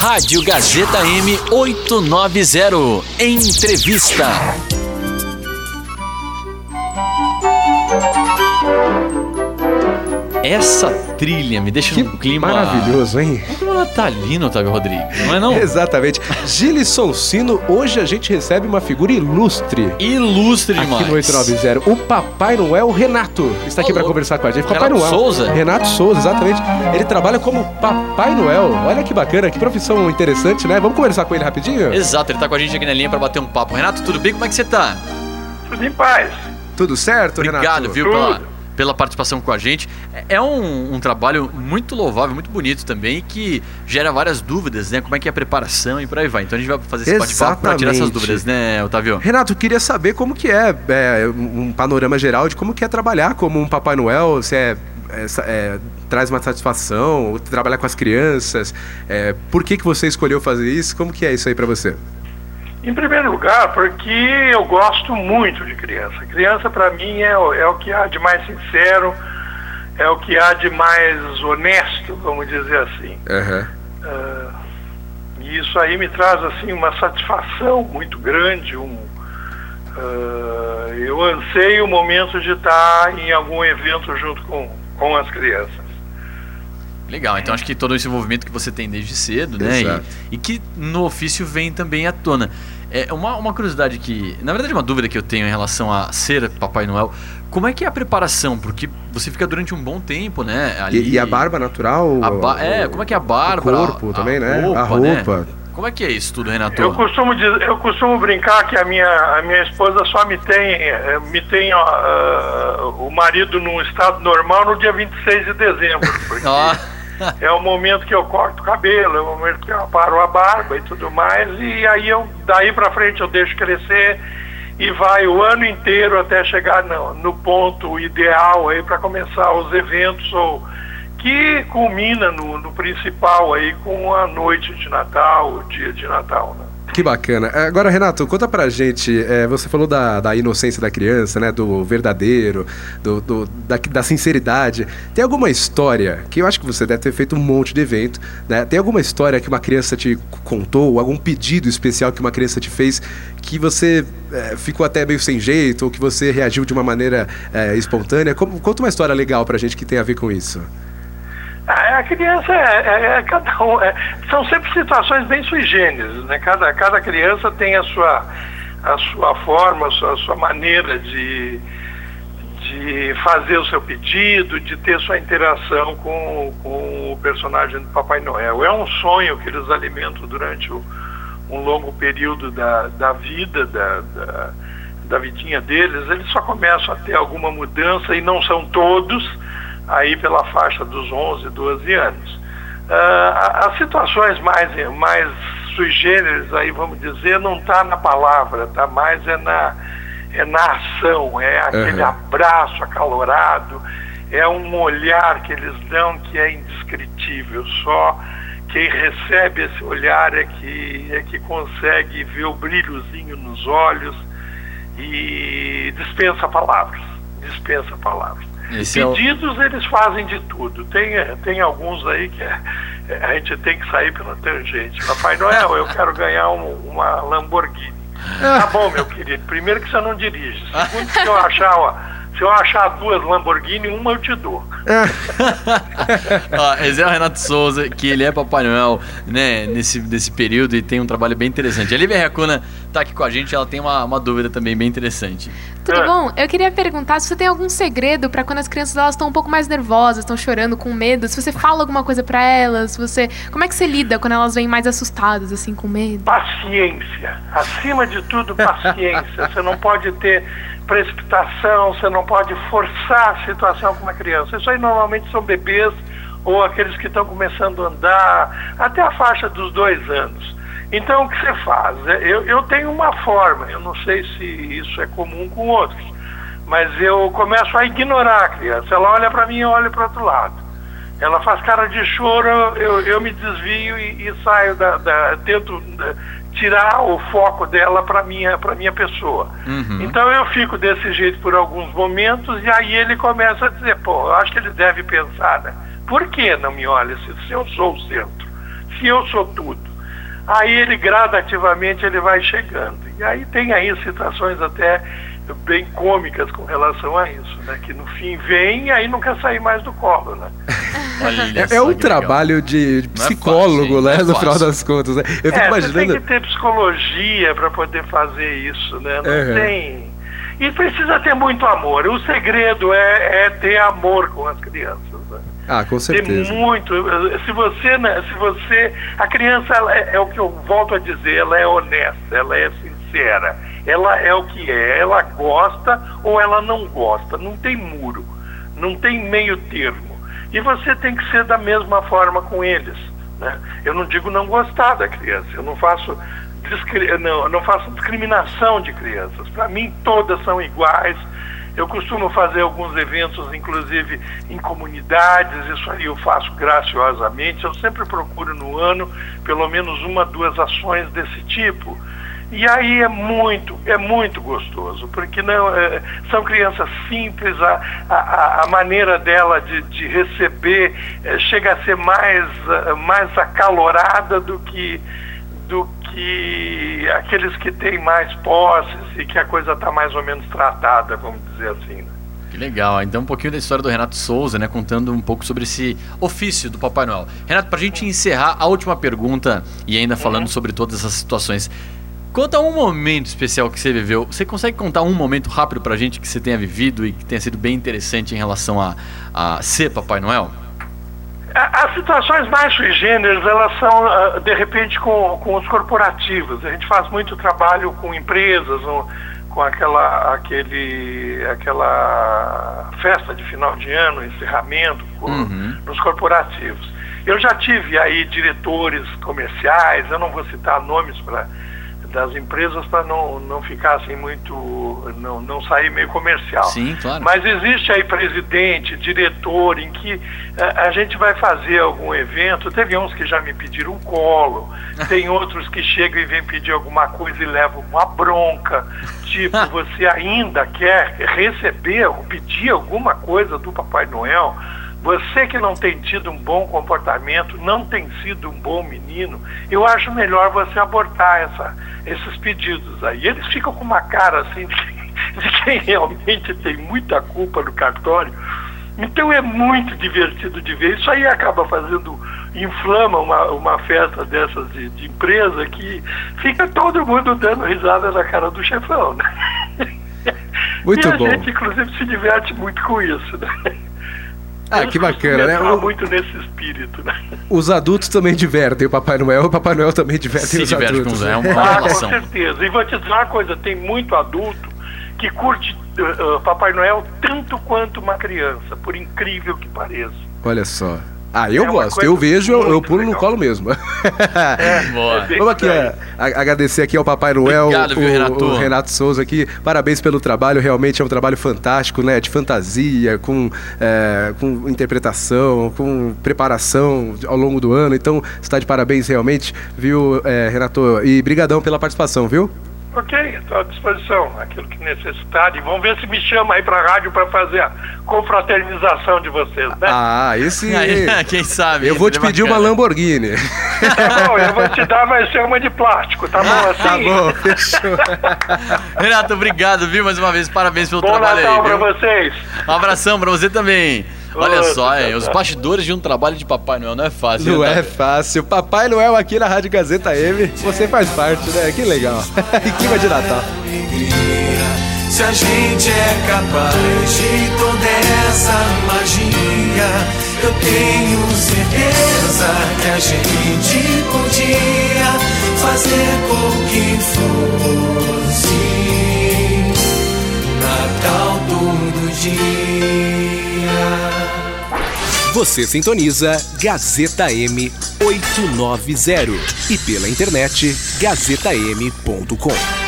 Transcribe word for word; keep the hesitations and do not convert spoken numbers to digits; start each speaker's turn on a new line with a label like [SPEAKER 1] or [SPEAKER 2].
[SPEAKER 1] Rádio Gazeta M oitocentos e noventa. Entrevista. Essa trilha me deixa
[SPEAKER 2] que
[SPEAKER 1] num clima
[SPEAKER 2] maravilhoso, hein?
[SPEAKER 1] Um clima natalino, Otávio Rodrigues, não é não?
[SPEAKER 2] Exatamente. Gilles Sonsino, hoje a gente recebe uma figura ilustre.
[SPEAKER 1] Ilustre
[SPEAKER 2] aqui
[SPEAKER 1] demais.
[SPEAKER 2] Aqui no oitocentos e noventa. O Papai Noel Renato está aqui para conversar com a gente. Papai
[SPEAKER 1] Renato
[SPEAKER 2] Noel.
[SPEAKER 1] Souza?
[SPEAKER 2] Renato Souza, exatamente. Ele trabalha como Papai Noel. Olha que bacana, que profissão interessante, né? Vamos conversar com ele rapidinho?
[SPEAKER 1] Exato, ele tá com a gente aqui na linha para bater um papo. Renato, tudo bem? Como é que você tá?
[SPEAKER 3] Tudo em paz.
[SPEAKER 2] Tudo certo,
[SPEAKER 1] Obrigado,
[SPEAKER 2] Renato?
[SPEAKER 1] viu, pela, pela participação com a gente. É um, um trabalho muito louvável, muito bonito também, que gera várias dúvidas, né? Como é que é a preparação e por aí vai. Então a gente vai fazer esse bate-papo para tirar essas dúvidas, né, Otávio?
[SPEAKER 2] Renato, eu queria saber como que é, é um panorama geral de como que é trabalhar como um Papai Noel, se é, é, é traz uma satisfação, trabalhar com as crianças, é, por que que você escolheu fazer isso, como que é isso aí para você?
[SPEAKER 3] Em primeiro lugar, porque eu gosto muito de criança. Criança, para mim, é o, é o que há de mais sincero, é o que há de mais honesto, vamos dizer assim.
[SPEAKER 2] Uhum.
[SPEAKER 3] Uh, e isso aí me traz assim uma satisfação muito grande. Um, uh, eu anseio o momento de estar em algum evento junto com, com as crianças.
[SPEAKER 1] Legal, então acho que todo esse envolvimento que você tem desde cedo, né? E, e que no ofício vem também à tona. É uma, uma curiosidade que, na verdade, uma dúvida que eu tenho em relação a ser Papai Noel. Como é que é a preparação? Porque você fica durante um bom tempo, né? Ali,
[SPEAKER 2] e, e a barba natural?
[SPEAKER 1] A ba- é, como é que é a barba?
[SPEAKER 2] O corpo
[SPEAKER 1] a,
[SPEAKER 2] também,
[SPEAKER 1] a
[SPEAKER 2] né?
[SPEAKER 1] roupa,
[SPEAKER 2] a roupa.
[SPEAKER 1] Né? Como é que é isso tudo, Renato?
[SPEAKER 3] Eu costumo, dizer, eu costumo brincar que a minha, a minha esposa só me tem, me tem uh, o marido num estado normal no dia vinte e seis de dezembro. Porque
[SPEAKER 1] ah.
[SPEAKER 3] é o momento que eu corto o cabelo, é o momento que eu aparo a barba e tudo mais. E aí eu, daí pra frente eu deixo crescer e vai o ano inteiro até chegar no, no ponto ideal aí para começar os eventos, ou que culmina no, no principal aí com a noite de Natal, o dia de Natal, né?
[SPEAKER 2] Que bacana. Agora, Renato, conta pra gente, é, você falou da, da inocência da criança, né, do verdadeiro, do, do, da, da sinceridade. Tem alguma história, que eu acho que você deve ter feito um monte de evento, né? Tem alguma história que uma criança te contou, algum pedido especial que uma criança te fez, que você é, ficou até meio sem jeito, ou que você reagiu de uma maneira é, espontânea? Como, conta uma história legal pra gente que tem a ver com isso.
[SPEAKER 3] A criança é, é, é cada um, é, são sempre situações bem sui generis, né? Cada, cada criança tem a sua, a sua forma, a sua, a sua maneira de, de fazer o seu pedido, de ter sua interação com, com o personagem do Papai Noel. É um sonho que eles alimentam durante o, um longo período da, da vida, da, da, da vidinha deles. Eles só começam a ter alguma mudança, e não são todos, aí pela faixa dos onze, doze anos. Uh, as situações mais, mais sui generis, aí vamos dizer, não está na palavra, tá mais é na, é na ação, é aquele uhum. abraço acalorado, é um olhar que eles dão que é indescritível. Só quem recebe esse olhar é que, é que consegue ver o brilhozinho nos olhos e dispensa palavras, dispensa palavras. Esse Pedidos é o... eles fazem de tudo. Tem, tem alguns aí que é, a gente tem que sair pela tangente. Papai Noel, eu quero ganhar um, uma Lamborghini. Tá bom, meu querido. Primeiro que você não dirige. Segundo, se eu achar, ó, se eu achar duas Lamborghini, uma eu te dou.
[SPEAKER 1] Ó, esse é o Renato Souza, que ele é Papai Noel, né, nesse, nesse período, e tem um trabalho bem interessante. A Lívia Reacuna tá aqui com a gente, ela tem uma, uma dúvida também bem interessante.
[SPEAKER 4] Tudo é. bom? Eu queria perguntar se você tem algum segredo para quando as crianças elas estão um pouco mais nervosas, estão chorando, com medo, se você fala alguma coisa para elas, se você... como é que você lida quando elas vêm mais assustadas, assim, com medo?
[SPEAKER 3] Paciência. Acima de tudo, paciência. Você não pode ter precipitação, você não pode forçar a situação com uma criança. Isso aí normalmente são bebês ou aqueles que estão começando a andar até a faixa dos dois anos. Então o que você faz? Eu, eu tenho uma forma, eu não sei se isso é comum com outros, mas eu começo a ignorar a criança. Ela olha para mim, eu olho para o outro lado. Ela faz cara de choro, eu, eu me desvio e, e saio da, da tento tirar o foco dela para minha para minha pessoa. Uhum. Então eu fico desse jeito por alguns momentos, e aí ele começa a dizer, pô, eu acho que ele deve pensar, né? Por que não me olha se, se eu sou o centro? Se eu sou tudo? aí ele gradativamente ele vai chegando. E aí tem aí situações até bem cômicas com relação a isso, né? Que no fim vem e aí não quer sair mais do colo, né?
[SPEAKER 2] É, é um trabalho de, de psicólogo, é fácil, né? No final das contas, né? Eu fico
[SPEAKER 3] é,
[SPEAKER 2] imaginando...
[SPEAKER 3] Você tem que ter psicologia para poder fazer isso, né? Não uhum. tem... E precisa ter muito amor. O segredo é, é ter amor com as crianças, né?
[SPEAKER 2] Ah, com certeza.
[SPEAKER 3] Tem muito. Se você, né, se você, a criança ela é, é o que eu volto a dizer, ela é honesta, ela é sincera, ela é o que é, ela gosta ou ela não gosta, não tem muro, não tem meio termo. E você tem que ser da mesma forma com eles, né? Eu não digo não gostar da criança, eu não faço discri- não, não faço discriminação de crianças. Para mim todas são iguais. Eu costumo fazer alguns eventos, inclusive em comunidades, isso aí eu faço graciosamente. Eu sempre procuro no ano pelo menos uma, duas ações desse tipo. E aí é muito, é muito gostoso, porque não, é, são crianças simples, a, a, a maneira dela de, de receber é, chega a ser mais, mais acalorada do que, do que aqueles que têm mais posses e que a coisa está mais ou menos tratada, vamos dizer assim, né?
[SPEAKER 1] Que legal, então um pouquinho da história do Renato Souza, né, contando um pouco sobre esse ofício do Papai Noel. Renato, pra gente encerrar a última pergunta e ainda falando uhum. sobre todas essas situações, conta um momento especial que você viveu. Você consegue contar um momento rápido pra gente que você tenha vivido e que tenha sido bem interessante em relação a, a ser Papai Noel?
[SPEAKER 3] As situações mais sui generis, elas são, de repente, com, com os corporativos. A gente faz muito trabalho com empresas, um, com aquela, aquele, aquela festa de final de ano, encerramento, com, uhum. nos corporativos. Eu já tive aí diretores comerciais, eu não vou citar nomes pra, das empresas para não, não ficar assim muito, não, não sair meio comercial.
[SPEAKER 1] Sim, claro.
[SPEAKER 3] Mas existe aí presidente, diretor, em que a, a gente vai fazer algum evento. Teve uns que já me pediram um colo, tem outros que chegam e vêm pedir alguma coisa e levam uma bronca, tipo, você ainda quer receber ou pedir alguma coisa do Papai Noel? Você que não tem tido um bom comportamento, não tem sido um bom menino, eu acho melhor você abortar essa, esses pedidos aí. Eles ficam com uma cara assim de, de quem realmente tem muita culpa no cartório. Então é muito divertido de ver. Isso aí acaba fazendo, inflama uma, uma festa dessas de, de empresa que fica todo mundo dando risada na cara do chefão, né?
[SPEAKER 2] Muito
[SPEAKER 3] e a
[SPEAKER 2] bom.
[SPEAKER 3] gente, inclusive, se diverte muito com isso, né?
[SPEAKER 2] Ah,
[SPEAKER 3] Eles
[SPEAKER 2] que bacana, né?
[SPEAKER 3] O... muito nesse espírito, né?
[SPEAKER 2] Os adultos também divertem o Papai Noel, o Papai Noel também diverte
[SPEAKER 1] Se
[SPEAKER 2] os
[SPEAKER 1] diverte
[SPEAKER 2] adultos.
[SPEAKER 1] Com, é uma
[SPEAKER 3] ah,
[SPEAKER 1] relação.
[SPEAKER 3] Com certeza. E vou te dizer uma coisa, tem muito adulto que curte uh, uh, Papai Noel tanto quanto uma criança, por incrível que pareça.
[SPEAKER 2] Olha só. Ah, eu
[SPEAKER 3] é
[SPEAKER 2] gosto, eu vejo, eu, eu pulo legal. No colo mesmo.
[SPEAKER 1] É, boa.
[SPEAKER 2] Vamos aqui a, a, agradecer aqui ao Papai Noel,
[SPEAKER 1] Obrigado,
[SPEAKER 2] o,
[SPEAKER 1] viu, Renato?
[SPEAKER 2] o Renato Souza aqui. Parabéns pelo trabalho, realmente é um trabalho fantástico, né? De fantasia, com, é, com interpretação, com preparação ao longo do ano. Então, está de parabéns realmente, viu, é, Renato? E brigadão pela participação, viu?
[SPEAKER 3] Ok, estou à disposição, aquilo que necessitar. E vamos ver se me chama aí para a rádio para fazer a confraternização de vocês, né?
[SPEAKER 2] Ah, esse...
[SPEAKER 1] Quem sabe?
[SPEAKER 2] Eu vou te pedir bacana. Uma Lamborghini.
[SPEAKER 3] Tá bom, eu vou te dar, vai ser uma de plástico, tá bom assim?
[SPEAKER 2] Tá bom, fechou.
[SPEAKER 1] Renato, obrigado, viu? Mais uma vez, parabéns pelo
[SPEAKER 3] bom
[SPEAKER 1] trabalho
[SPEAKER 3] Natal
[SPEAKER 1] aí,
[SPEAKER 3] para vocês.
[SPEAKER 1] Um abração para você também. Olha
[SPEAKER 3] Outra,
[SPEAKER 1] só, hein, os bastidores de um trabalho de Papai Noel não é fácil.
[SPEAKER 2] Não
[SPEAKER 1] né?
[SPEAKER 2] é fácil. Papai Noel aqui na Rádio Gazeta M, você faz parte, né? Que legal. E clima de Natal.
[SPEAKER 5] Se a gente é capaz de toda essa magia, eu tenho certeza que a gente podia fazer com que fosse Natal todo dia.
[SPEAKER 6] Você sintoniza Gazeta M oitocentos e noventa e pela internet gazeta m ponto com.